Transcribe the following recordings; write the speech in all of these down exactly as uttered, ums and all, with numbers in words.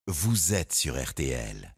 vous êtes sur R T L.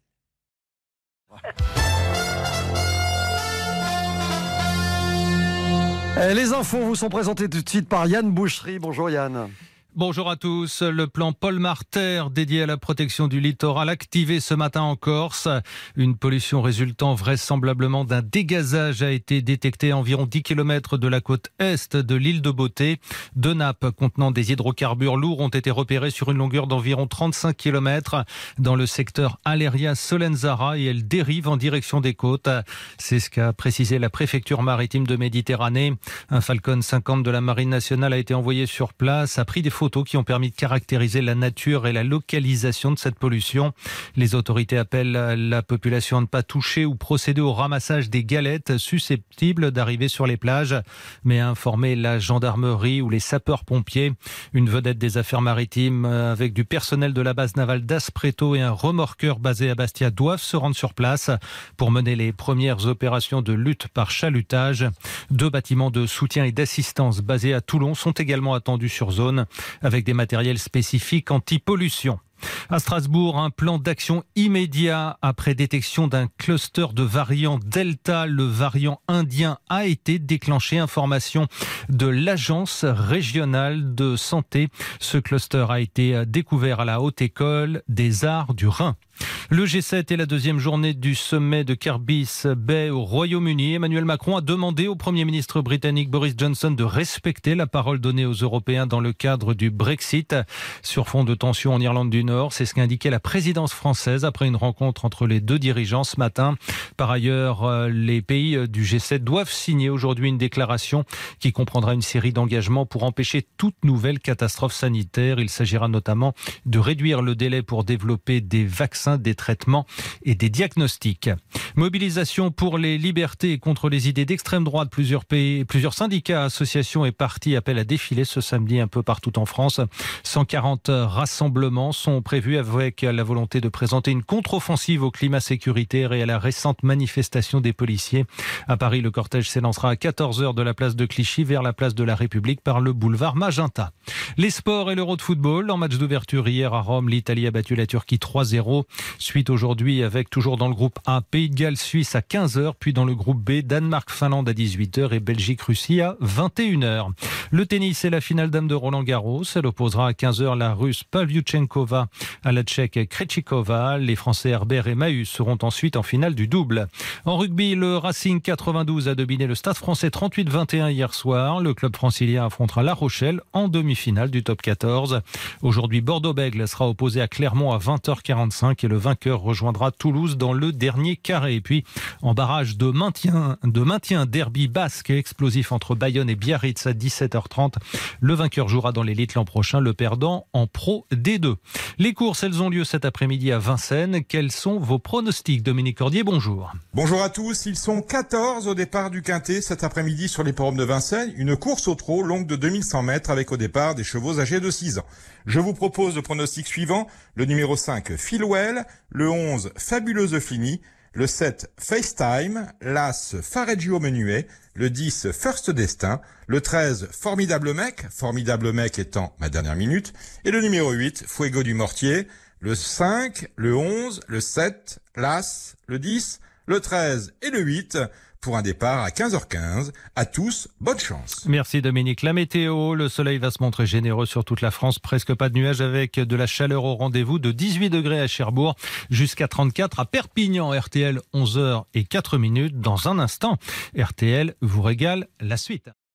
Les infos vous sont présentées tout de suite par Yann Boucherie. Bonjour Yann. Bonjour à tous. Le plan Paul Marter dédié à la protection du littoral activé ce matin en Corse. Une pollution résultant vraisemblablement d'un dégazage a été détectée à environ dix kilomètres de la côte est de l'île de Beauté. Deux nappes contenant des hydrocarbures lourds ont été repérées sur une longueur d'environ trente-cinq kilomètres dans le secteur Aleria-Solenzara et elles dérivent en direction des côtes. C'est ce qu'a précisé la préfecture maritime de Méditerranée. Un Falcon cinquante de la Marine nationale a été envoyé sur place, a pris des photos qui ont permis de caractériser la nature et la localisation de cette pollution. Les autorités appellent la population à ne pas toucher ou procéder au ramassage des galettes susceptibles d'arriver sur les plages, mais à informer la gendarmerie ou les sapeurs-pompiers. Une vedette des affaires maritimes avec du personnel de la base navale d'Aspreto et un remorqueur basé à Bastia doivent se rendre sur place pour mener les premières opérations de lutte par chalutage. Deux bâtiments de soutien et d'assistance basés à Toulon sont également attendus sur zone, avec des matériels spécifiques anti-pollution. À Strasbourg, un plan d'action immédiat après détection d'un cluster de variants Delta. Le variant indien a été déclenché. Information de l'Agence régionale de santé. Ce cluster a été découvert à la Haute École des Arts du Rhin. Le G sept est la deuxième journée du sommet de Kerbis Bay au Royaume-Uni. Emmanuel Macron a demandé au Premier ministre britannique Boris Johnson de respecter la parole donnée aux Européens dans le cadre du Brexit. Sur fond de tension en Irlande du Nord, c'est ce qu'a indiqué la présidence française après une rencontre entre les deux dirigeants ce matin. Par ailleurs, les pays du G sept doivent signer aujourd'hui une déclaration qui comprendra une série d'engagements pour empêcher toute nouvelle catastrophe sanitaire. Il s'agira notamment de réduire le délai pour développer des vaccins, des traitements et des diagnostics. Mobilisation pour les libertés et contre les idées d'extrême droite. Plusieurs pays, plusieurs syndicats, associations et partis appellent à défiler ce samedi un peu partout en France. cent quarante rassemblements sont prévus avec la volonté de présenter une contre-offensive au climat sécuritaire et à la récente manifestation des policiers. À Paris, le cortège s'élancera à quatorze heures de la place de Clichy vers la place de la République par le boulevard Magenta. Les sports et l'Euro de football. En match d'ouverture hier à Rome, l'Italie a battu la Turquie trois zéro. Suite aujourd'hui avec toujours dans le groupe A, Pays de Galles, Suisse à quinze heures, puis dans le groupe B, Danemark, Finlande à dix-huit heures et Belgique, Russie à vingt et une heures. Le tennis et la finale dame de Roland Garros. Elle opposera à quinze heures la Russe Pavlyuchenkova à la Tchèque Krejcikova. Les Français Herbert et Mahut seront ensuite en finale du double. En rugby, le Racing quatre-vingt-douze a dominé le Stade Français trente-huit vingt et un hier soir. Le club francilien affrontera La Rochelle en demi-finale du top quatorze. Aujourd'hui, Bordeaux-Bègles sera opposé à Clermont à vingt heures quarante-cinq et le vainqueur rejoindra Toulouse dans le dernier carré. Et puis, en barrage de maintien, de maintien derby basque et explosif entre Bayonne et Biarritz à dix-sept heures trente. Le vainqueur jouera dans l'élite l'an prochain, le perdant en Pro D deux. Les courses, elles ont lieu cet après-midi à Vincennes. Quels sont vos pronostics, Dominique Cordier? Bonjour. Bonjour à tous. Ils sont quatorze au départ du Quintet cet après-midi sur l'hippodrome de Vincennes. Une course au trot longue de deux mille cent mètres avec au départ des chevaux âgés de six ans. Je vous propose le pronostic suivant. Le numéro cinq, Philwell. Le onze, Fabuleuse Fini. Le sept, FaceTime. L'As, Fareggio Menuet. Le dix, First Destin. Le treize, Formidable Mec. Formidable Mec étant ma dernière minute. Et le numéro huit, Fuego du Mortier. Le cinq, le onze, le sept, l'As, le dix, le treize et le huit pour un départ à quinze heures quinze. À tous, bonne chance. Merci Dominique. La météo, le soleil va se montrer généreux sur toute la France. Presque pas de nuages avec de la chaleur au rendez-vous de dix-huit degrés à Cherbourg jusqu'à trente-quatre à Perpignan. R T L, onze heures et quatre minutes. Dans un instant, R T L vous régale la suite.